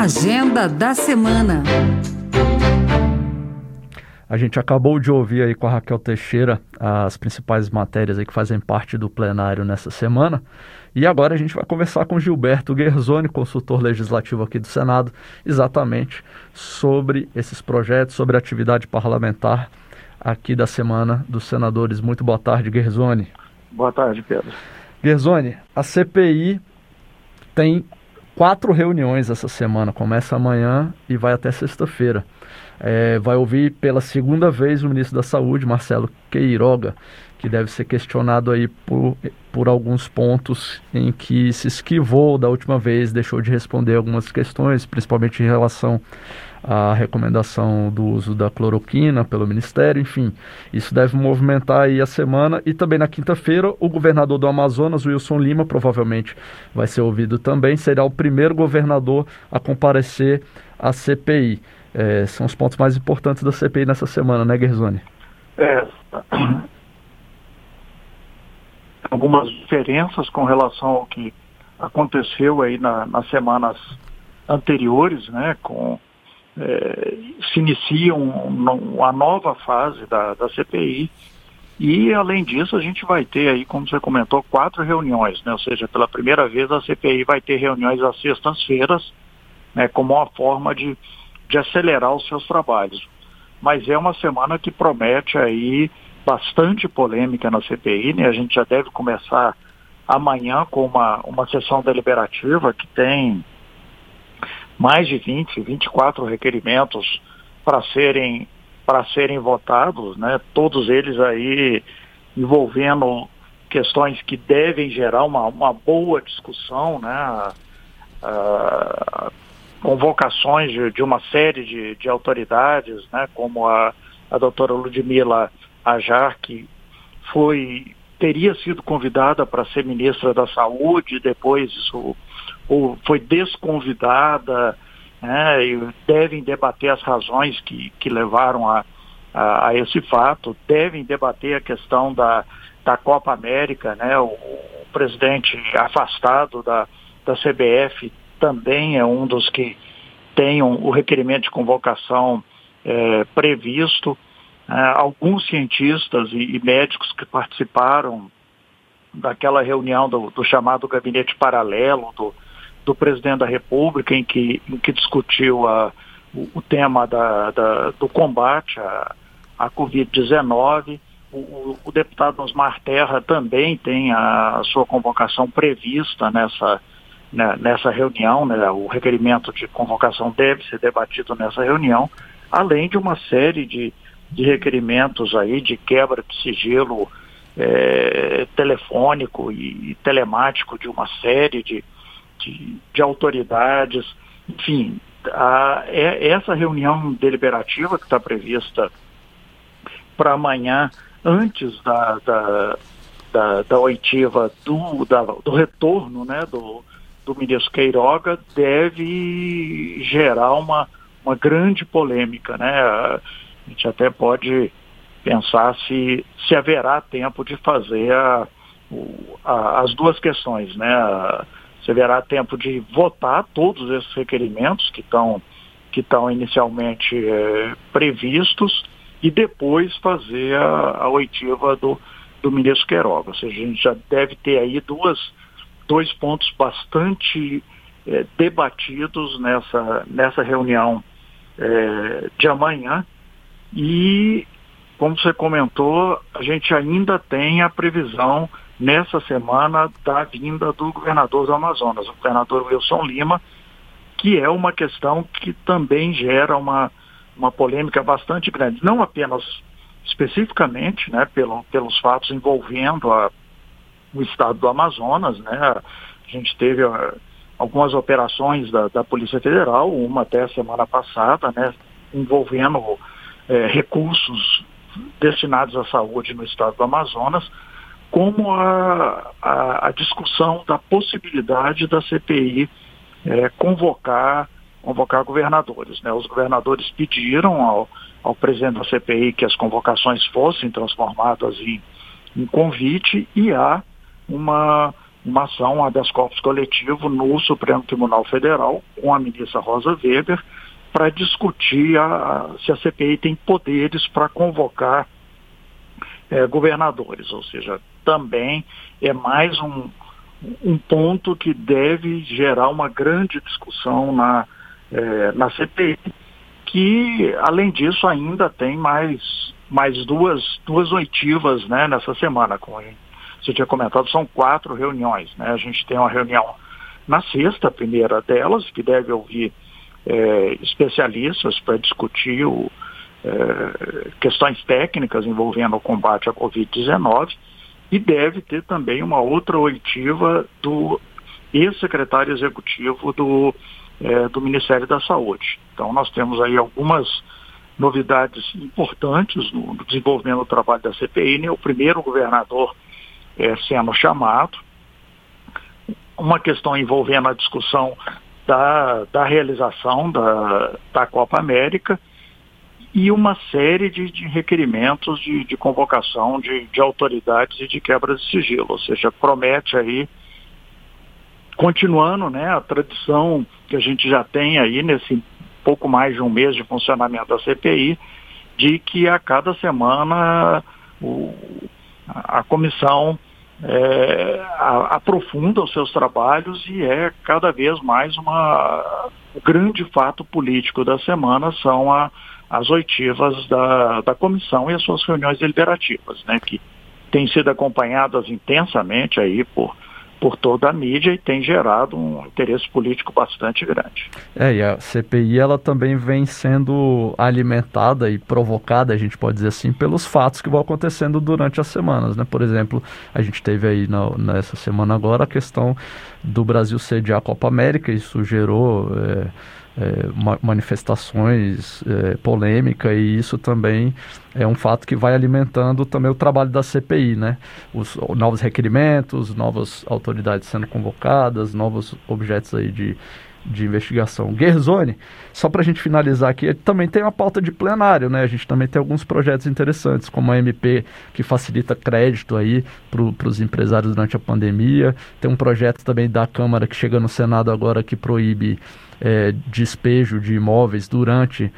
Agenda da semana. A gente acabou de ouvir aí com a Raquel Teixeira as principais matérias aí que fazem parte do plenário nessa semana. E agora a gente vai conversar com Gilberto Guerzoni, consultor legislativo aqui do Senado, exatamente sobre esses projetos, sobre a atividade parlamentar aqui da Semana dos Senadores. Muito boa tarde, Guerzoni. Boa tarde, Pedro. Guerzoni, a CPI tem 4 reuniões essa semana, começa amanhã e vai até sexta-feira. Vai ouvir pela segunda vez o ministro da Saúde, Marcelo Queiroga, que deve ser questionado aí por alguns pontos em que se esquivou da última vez, deixou de responder algumas questões, principalmente em relação à recomendação do uso da cloroquina pelo Ministério, enfim. Isso deve movimentar aí a semana. E também na quinta-feira, o governador do Amazonas, Wilson Lima, provavelmente vai ser ouvido também, será o primeiro governador a comparecer à CPI. São os pontos mais importantes da CPI nessa semana, né, Guerzoni? Algumas diferenças com relação ao que aconteceu aí nas semanas anteriores, né, se inicia uma nova fase da CPI e, além disso, a gente vai ter aí, como você comentou, 4 reuniões, né, ou seja, pela primeira vez a CPI vai ter reuniões às sextas-feiras, né, como uma forma de acelerar os seus trabalhos. Mas é uma semana que promete aí bastante polêmica na CPI, né? A gente já deve começar amanhã com uma sessão deliberativa que tem mais de 24 requerimentos para serem votados, né? Todos eles aí envolvendo questões que devem gerar uma boa discussão, né? Convocações de uma série de autoridades, né? Como a doutora Ludmila Ajar, que teria sido convidada para ser ministra da Saúde, depois foi desconvidada, né, e devem debater as razões que levaram a esse fato, devem debater a questão da Copa América, né, o presidente afastado da CBF também é um dos que tem o requerimento de convocação previsto. Alguns cientistas e médicos que participaram daquela reunião do chamado gabinete paralelo do presidente da República, em que discutiu o tema do combate à Covid-19. O deputado Osmar Terra também tem a sua convocação prevista nessa reunião, né? O requerimento de convocação deve ser debatido nessa reunião, além de uma série de requerimentos aí de quebra de sigilo telefônico e telemático de uma série de autoridades. Enfim, essa reunião deliberativa que está prevista para amanhã, antes da oitiva do retorno, né, do ministro Queiroga, deve gerar uma grande polêmica, né? A gente até pode pensar se haverá tempo de fazer as duas questões, né? Se haverá tempo de votar todos esses requerimentos que estão inicialmente previstos e depois fazer a oitiva do ministro Queiroga. Ou seja, a gente já deve ter aí dois pontos bastante debatidos nessa reunião de amanhã. E, como você comentou, a gente ainda tem a previsão nessa semana da vinda do governador do Amazonas, o governador Wilson Lima, que é uma questão que também gera uma polêmica bastante grande, não apenas especificamente, né, pelos fatos envolvendo o estado do Amazonas, né? A gente teve algumas operações da Polícia Federal, uma até a semana passada, né, envolvendo recursos destinados à saúde no estado do Amazonas, como a discussão da possibilidade da CPI convocar governadores, né? Os governadores pediram ao presidente da CPI que as convocações fossem transformadas em convite, e há uma uma ação, um habeas corpus coletivo no Supremo Tribunal Federal, com a ministra Rosa Weber, para discutir se a CPI tem poderes para convocar governadores, ou seja, também é mais um ponto que deve gerar uma grande discussão na CPI, que, além disso, ainda tem mais duas oitivas, né, nessa semana. Como você tinha comentado, são 4 reuniões, né? A gente tem uma reunião na sexta, a primeira delas, que deve ouvir especialistas para discutir questões técnicas envolvendo o combate à Covid-19, e deve ter também uma outra oitiva do ex-secretário executivo do Ministério da Saúde. Então nós temos aí algumas novidades importantes no desenvolvimento do trabalho da CPI, né? O primeiro governador sendo chamado, uma questão envolvendo a discussão da realização da Copa América e uma série de requerimentos de convocação de autoridades e de quebra de sigilo, ou seja, promete aí, continuando, né, a tradição que a gente já tem aí nesse pouco mais de um mês de funcionamento da CPI, de que a cada semana a comissão aprofunda os seus trabalhos, e cada vez mais o grande fato político da semana são as oitivas da comissão e as suas reuniões deliberativas, né, que têm sido acompanhadas intensamente aí por toda a mídia e tem gerado um interesse político bastante grande. E a CPI ela também vem sendo alimentada e provocada, a gente pode dizer assim, pelos fatos que vão acontecendo durante as semanas, né? Por exemplo, a gente teve aí nessa semana agora a questão do Brasil sediar a Copa América. Isso gerou manifestações, polêmica, e isso também é um fato que vai alimentando também o trabalho da CPI, né? Os novos requerimentos, novas autoridades sendo convocadas, novos objetos aí de investigação. Gersoni, só para a gente finalizar aqui, também tem uma pauta de plenário, né? A gente também tem alguns projetos interessantes, como a MP que facilita crédito aí para os empresários durante a pandemia. Tem um projeto também da Câmara que chega no Senado agora que proíbe despejo de imóveis durante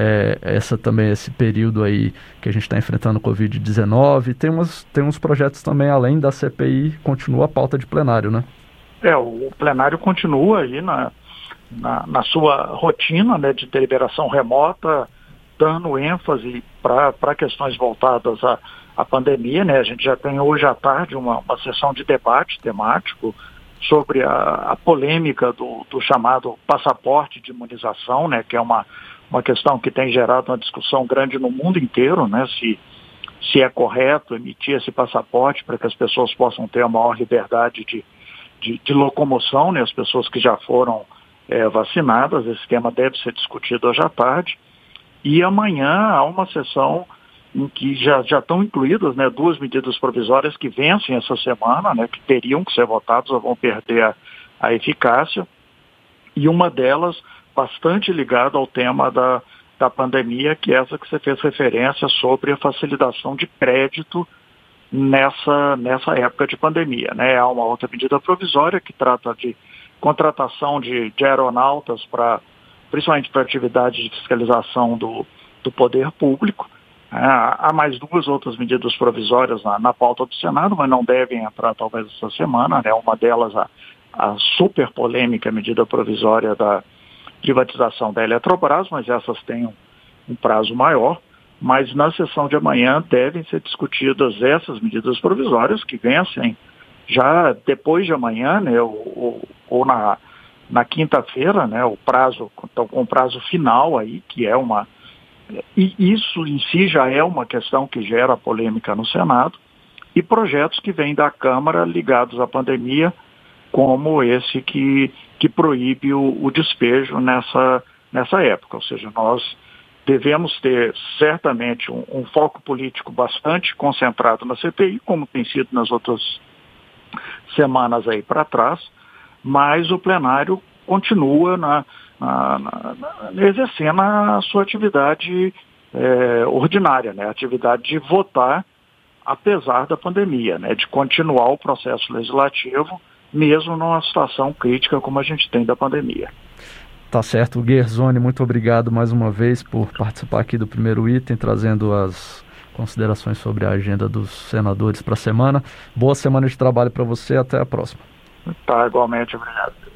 esse período aí que a gente está enfrentando o Covid-19. Tem uns projetos também, além da CPI, continua a pauta de plenário, né? O plenário continua aí na sua rotina, né, de deliberação remota, dando ênfase para questões voltadas à pandemia, né? A gente já tem hoje à tarde uma sessão de debate temático sobre a polêmica do chamado passaporte de imunização, né, que é uma questão que tem gerado uma discussão grande no mundo inteiro, né, se é correto emitir esse passaporte para que as pessoas possam ter a maior liberdade de locomoção, né, as pessoas que já foram vacinadas. Esse tema deve ser discutido hoje à tarde. E amanhã há uma sessão em que já estão incluídas, né, 2 medidas provisórias que vencem essa semana, né, que teriam que ser votadas ou vão perder a eficácia, e uma delas bastante ligada ao tema da pandemia, que é essa que você fez referência sobre a facilitação de crédito nessa época de pandemia, né? Há uma outra medida provisória que trata de contratação de aeronautas principalmente para atividades de fiscalização do poder público. Há mais 2 outras medidas provisórias na pauta do Senado, mas não devem entrar talvez essa semana, né? Uma delas a super polêmica medida provisória da privatização da Eletrobras, mas essas têm um prazo maior. Mas na sessão de amanhã devem ser discutidas essas medidas provisórias que vencem já depois de amanhã, né? Ou na quinta-feira, né? Então, com o prazo final aí, que é e isso em si já é uma questão que gera polêmica no Senado, e projetos que vêm da Câmara ligados à pandemia, como esse que proíbe o despejo nessa época. Ou seja, nós devemos ter certamente um foco político bastante concentrado na CPI, como tem sido nas outras semanas aí para trás, mas o plenário continua exercendo a sua atividade ordinária, né? A atividade de votar apesar da pandemia, né? De continuar o processo legislativo mesmo numa situação crítica como a gente tem da pandemia. Tá certo. Guerzoni, muito obrigado mais uma vez por participar aqui do primeiro item, trazendo as considerações sobre a agenda dos senadores para a semana. Boa semana de trabalho para você, até a próxima. Tá, igualmente, obrigado.